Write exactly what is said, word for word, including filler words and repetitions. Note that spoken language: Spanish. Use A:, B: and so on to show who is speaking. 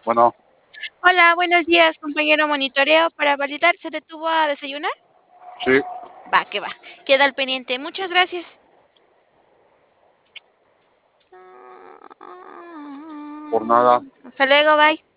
A: Bueno,
B: Hola, buenos días, compañero monitoreo. Para validar, ¿se detuvo a desayunar?
A: sí,
B: Va, que va. Queda al pendiente. Muchas gracias.
A: por nada.
B: Hasta luego, bye.